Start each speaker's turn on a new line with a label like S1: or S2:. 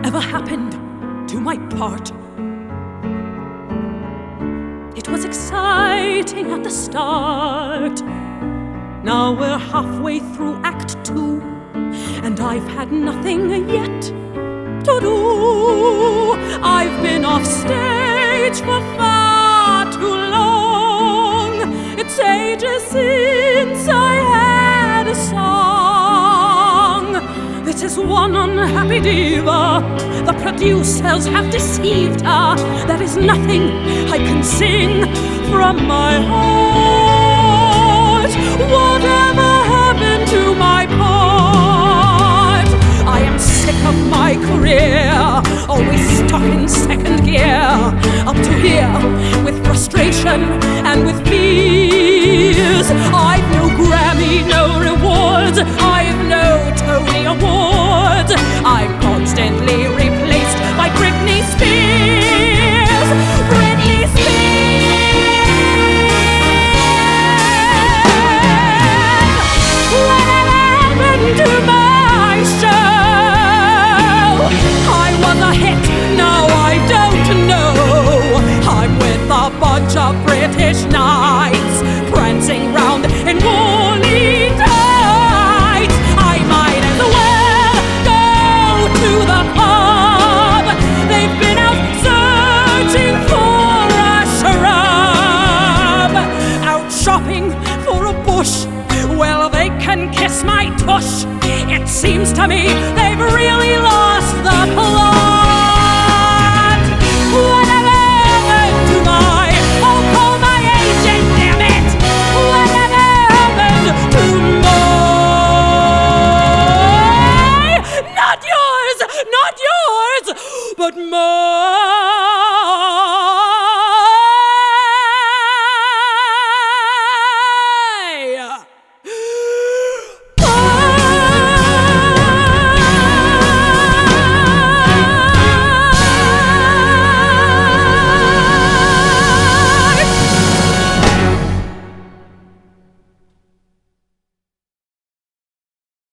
S1: ever happened to my part. It was exciting at the start. Now we're halfway through Act 2, and I've had nothing yet to do. I've been off stage for far too long. It's ages since I had a song. This is one unhappy diva. The producers have deceived her. There is nothing I can sing from my heart. Whatever happened to my part? I am sick of my career, always stuck in second gear, up to here with frustration and with fears. I've no Grammy, no rewards, I've no Tony Awards. I'm constantly replaced by Britney Spears. Britney Spears. Whatever happened to my show? I was a hit, now I don't know. I'm with a bunch of British knights, prancing round in woolly tights. I might as well go to the pub. They've been out searching for a shrub, out shopping for a bush. Well, they can kiss my tush. It seems to me they've really lost the plot. Whatever happened to my, oh, call my agent, damn it. Whatever happened to my, not yours, but mine.